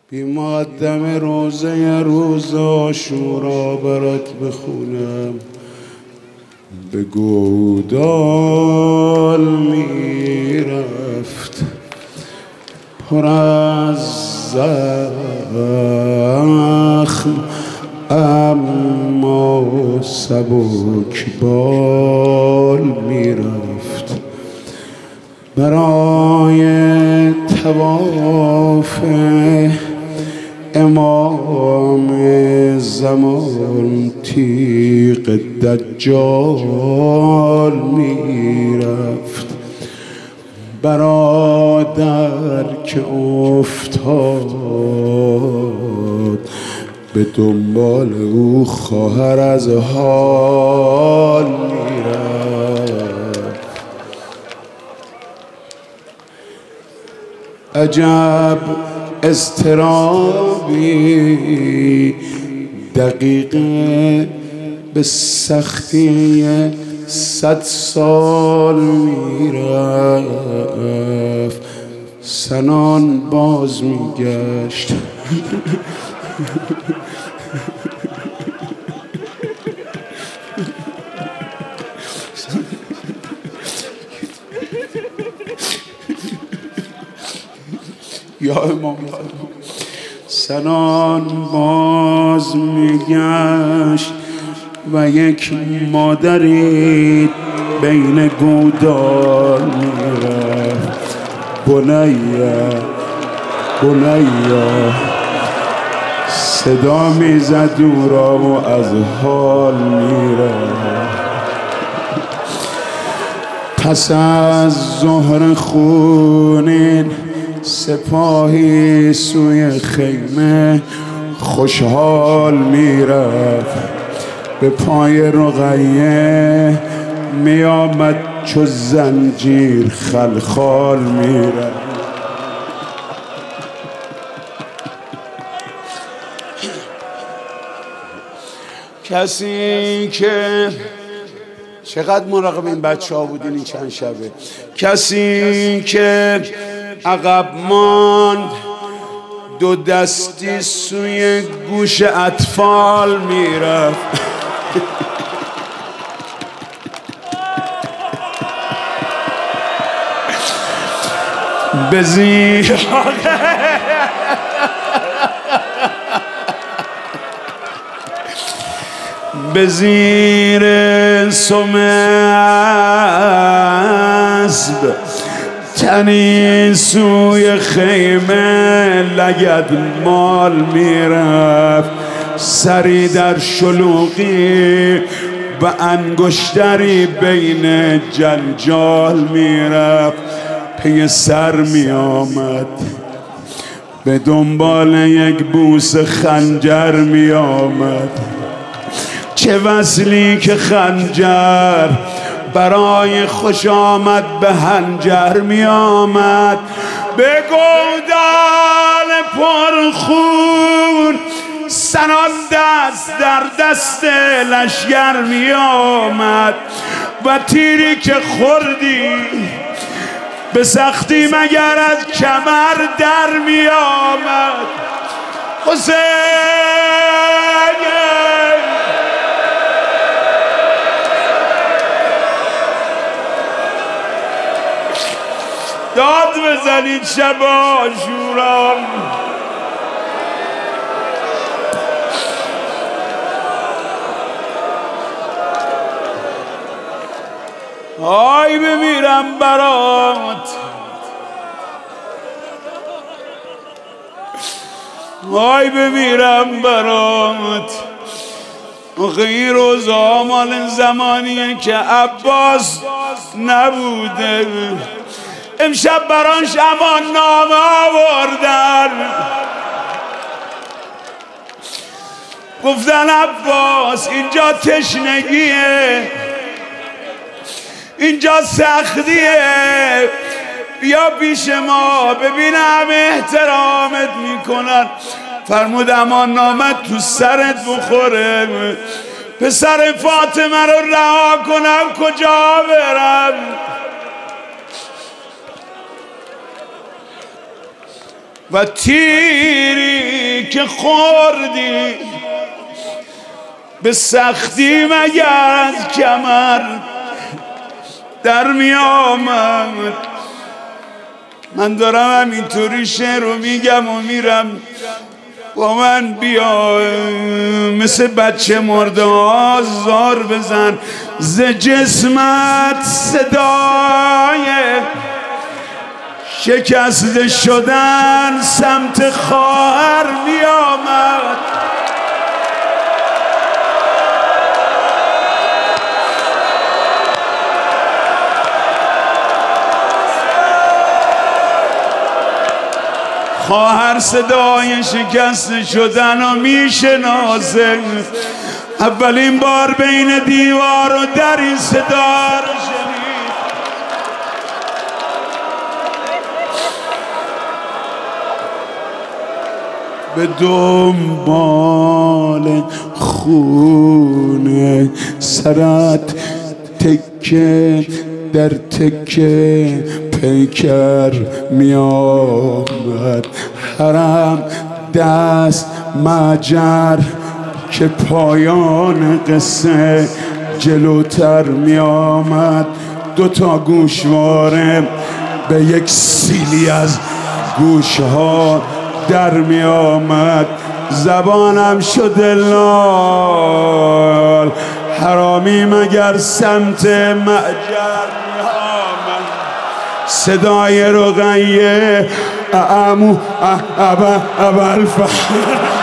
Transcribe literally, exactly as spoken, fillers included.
بی مقدم روزه روز عاشورا برات بخونم. به گودال میرفت پر از زخم، اما سبک بال میرفت. برای طواف امام زمان تیغ دجال میرفت. برادر که افتاد به دنبال او خواهر از حال میرفت. عجب اضطرابی دقیقه به سختی صد سال میرفت. سنان باز میگشت یا امام سنان باز میگشت و یک مادری بین گودال میرفت. بنیا بنیا صدا میزد او را و از حال میرفت. پس از ظهر خونین سپاهی سوی خیمه خوشحال میرفت. به پای رقیه میآمد چو زنجیر خلخال میرفت. کسی که چقدر مراقب این بچه ها بودین این چند شبه، کسی که عقب ماند دو دستی سوی گوش اطفال میرفت. به زیر به زیر سم اسب تنی سوی خیمه لگد مال میرفت. سری در شلوغی و انگشتری بین جنجال میرفت. پی سر میآمد به دنبال یک بوس خنجر میآمد. چه وصلی که خنجر برای خوش آمد به هنجر می آمد. به گودال پرخون سنان دست در دست لشگر می آمد. و تیری که خوردی به سختی مگر از کمر در می آمد. حسین داد بزنید شب عاشورا. آی بمیرم برات، آی بمیرم برات. خیلی روزا مال زمانیه که عباس نبوده. امشب برانش امان نامه آوردن، گفتن عباس اینجا تشنگیه، اینجا سختیه، بیا پیش ما ببین همه احترامت میکنن. فرمود امان نامت تو سرت بخوره، پسر فاطمه رو رها کنم کجا برم؟ و تیری که خوردی به سختی مگه از کمر در می آمد. من دارم همینطوری شعر رو میگم و میرم، با من بیا مثل بچه مرده آزار بزن، ز جسمت صدای شکسته شدن سمت خواهر می آمد. خواهر صدای شکست شدن و میشناسه، اولین بار بین دیوار و در این صدا رو شنید. به دنبال خونه سرت تکه در تکه پیکر می آمد، حرم دست مجر که پایان قصه جلوتر می آمد. دوتا گوشواره به یک سیلی از گوشها در می آمد، زبانم شده لال، حرامی مگر سمت مأجر می آمد. صدای رقیه اعمو ابا ابا الفحر